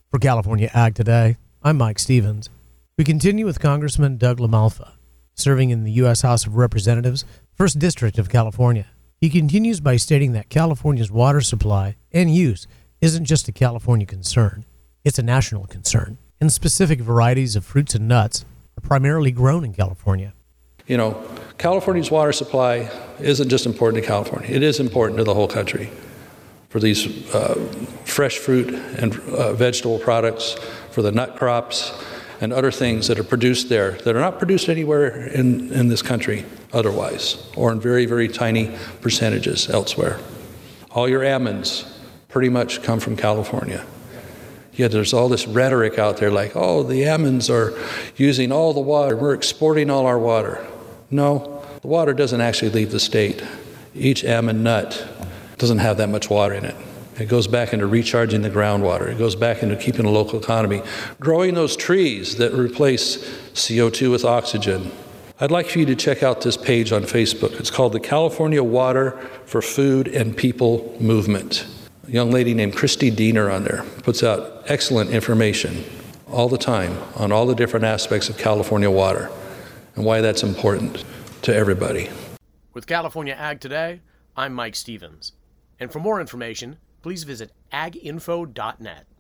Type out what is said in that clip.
For California Ag Today, I'm Mike Stevens. We continue with Congressman Doug LaMalfa, serving in the U.S. House of Representatives, 1st District of California. He continues by stating that California's water supply and use isn't just a California concern, it's a national concern, and specific varieties of fruits and nuts are primarily grown in California. You know, California's water supply isn't just important to California, it is important to the whole country. For these fresh fruit and vegetable products, for the nut crops and other things that are produced there that are not produced anywhere in this country otherwise, or in very, very tiny percentages elsewhere. All your almonds pretty much come from California. Yet there's all this rhetoric out there like, oh, the almonds are using all the water, we're exporting all our water. No, the water doesn't actually leave the state. Each almond nut doesn't have that much water in it. It goes back into recharging the groundwater. It goes back into keeping the local economy, growing those trees that replace CO2 with oxygen. I'd like for you to check out this page on Facebook. It's called the California Water for Food and People Movement. A young lady named Christy Diener on there puts out excellent information all the time on all the different aspects of California water and why that's important to everybody. With California Ag Today, I'm Mike Stevens. And for more information, please visit aginfo.net.